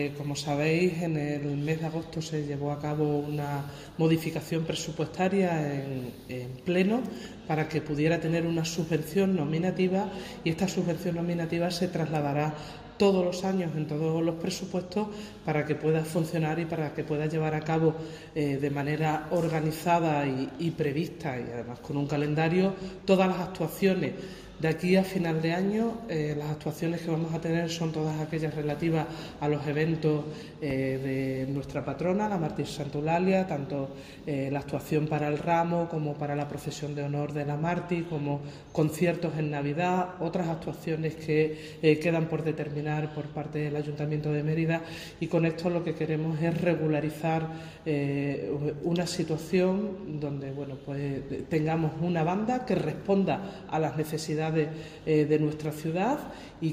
como sabéis, en el mes de agosto se llevó a cabo una modificación presupuestaria en pleno para que pudiera tener una subvención nominativa, y esta subvención nominativa se trasladará todos los años en todos los presupuestos para que pueda funcionar y para que pueda llevar a cabo de manera organizada y prevista, y además con un calendario, todas las actuaciones. De aquí a final de año, las actuaciones que vamos a tener son todas aquellas relativas a los eventos de nuestra patrona, la Mártir Santa Eulalia, tanto la actuación para el ramo como para la procesión de honor de la Mártir, como conciertos en Navidad, otras actuaciones que quedan por determinar por parte del Ayuntamiento de Mérida, y con esto lo que queremos es regularizar una situación donde pues tengamos una banda que responda a las necesidades de nuestra ciudad y